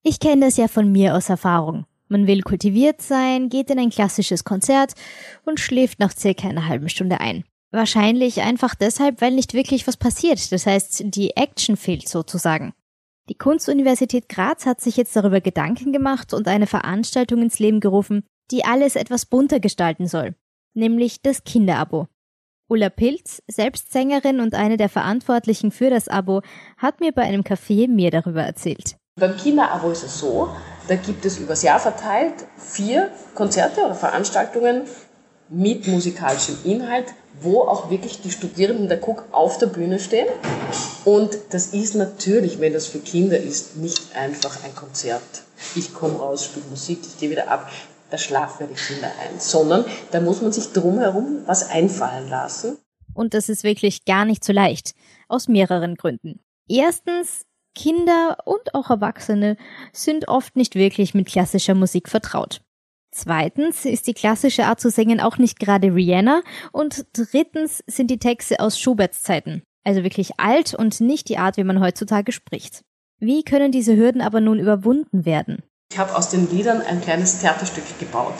Ich kenne das ja von mir aus Erfahrung. Man will kultiviert sein, geht in ein klassisches Konzert und schläft nach circa einer halben Stunde ein. Wahrscheinlich einfach deshalb, weil nicht wirklich was passiert. Das heißt, die Action fehlt sozusagen. Die Kunstuniversität Graz hat sich jetzt darüber Gedanken gemacht und eine Veranstaltung ins Leben gerufen, die alles etwas bunter gestalten soll. Nämlich das Kinderabo. Ulla Pilz, selbst Sängerin und eine der Verantwortlichen für das Abo, hat mir bei einem Café mehr darüber erzählt. Beim Kinderabo ist es so, da gibt es übers Jahr verteilt 4 Konzerte oder Veranstaltungen mit musikalischem Inhalt, wo auch wirklich die Studierenden der KUK auf der Bühne stehen. Und das ist natürlich, wenn das für Kinder ist, nicht einfach ein Konzert. Ich komme raus, spiele Musik, ich gehe wieder ab, da schlafen ja die Kinder ein. Sondern da muss man sich drumherum was einfallen lassen. Und das ist wirklich gar nicht so leicht, aus mehreren Gründen. Erstens, Kinder und auch Erwachsene sind oft nicht wirklich mit klassischer Musik vertraut. Zweitens ist die klassische Art zu singen auch nicht gerade Rihanna. Und drittens sind die Texte aus Schuberts Zeiten. Also wirklich alt und nicht die Art, wie man heutzutage spricht. Wie können diese Hürden aber nun überwunden werden? Ich habe aus den Liedern ein kleines Theaterstück gebaut.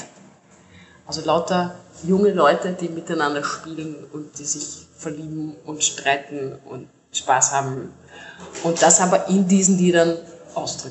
Also lauter junge Leute, die miteinander spielen und die sich verlieben und streiten und Spaß haben. Und das aber in diesen Liedern ausdrücken.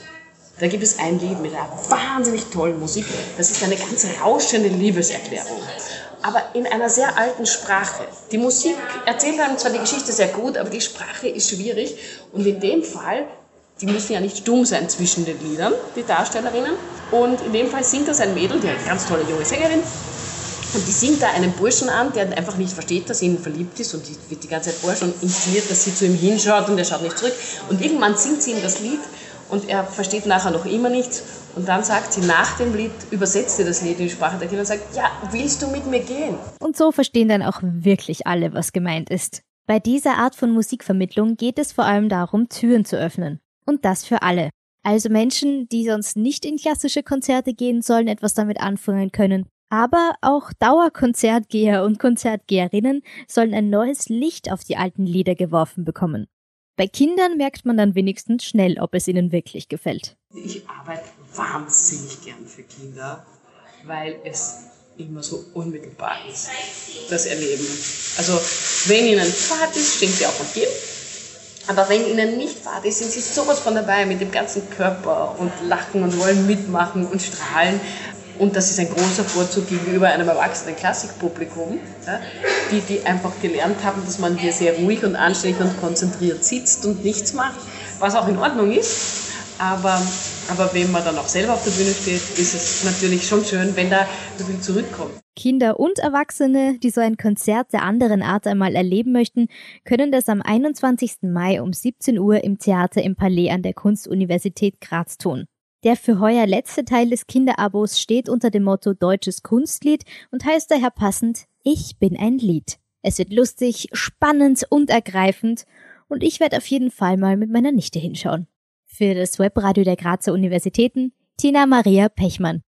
Da gibt es ein Lied mit einer wahnsinnig tollen Musik. Das ist eine ganz rauschende Liebeserklärung. Aber in einer sehr alten Sprache. Die Musik erzählt einem zwar die Geschichte sehr gut, aber die Sprache ist schwierig. Und in dem Fall, die müssen ja nicht stumm sein zwischen den Liedern, die Darstellerinnen. Und in dem Fall singt das ein Mädel, die eine ganz tolle junge Sängerin. Und die singt da einen Burschen an, der einfach nicht versteht, dass sie in ihn verliebt ist. Und die wird die ganze Zeit vorher schon inszeniert, dass sie zu ihm hinschaut und er schaut nicht zurück. Und irgendwann singt sie ihm das Lied und er versteht nachher noch immer nichts. Und dann sagt sie nach dem Lied, übersetzt sie das Lied in die Sprache der Kinder und sagt, ja, willst du mit mir gehen? Und so verstehen dann auch wirklich alle, was gemeint ist. Bei dieser Art von Musikvermittlung geht es vor allem darum, Türen zu öffnen. Und das für alle. Also Menschen, die sonst nicht in klassische Konzerte gehen, sollen etwas damit anfangen können. Aber auch Dauerkonzertgeher und Konzertgeherinnen sollen ein neues Licht auf die alten Lieder geworfen bekommen. Bei Kindern merkt man dann wenigstens schnell, ob es ihnen wirklich gefällt. Ich arbeite wahnsinnig gern für Kinder, weil es immer so unmittelbar ist, das Erleben. Also wenn ihnen Fahrt ist, stehen sie auf und gehen. Aber wenn ihnen nicht Fahrt ist, sind sie sowas von dabei mit dem ganzen Körper und lachen und wollen mitmachen und strahlen. Und das ist ein großer Vorzug gegenüber einem erwachsenen Klassikpublikum, ja, die einfach gelernt haben, dass man hier sehr ruhig und anständig und konzentriert sitzt und nichts macht, was auch in Ordnung ist. Aber wenn man dann auch selber auf der Bühne steht, ist es natürlich schon schön, wenn da so viel zurückkommt. Kinder und Erwachsene, die so ein Konzert der anderen Art einmal erleben möchten, können das am 21. Mai um 17 Uhr im Theater im Palais an der Kunstuniversität Graz tun. Der für heuer letzte Teil des Kinderabos steht unter dem Motto Deutsches Kunstlied und heißt daher passend Ich bin ein Lied. Es wird lustig, spannend und ergreifend und ich werde auf jeden Fall mal mit meiner Nichte hinschauen. Für das Webradio der Grazer Universitäten, Tina Maria Pechmann.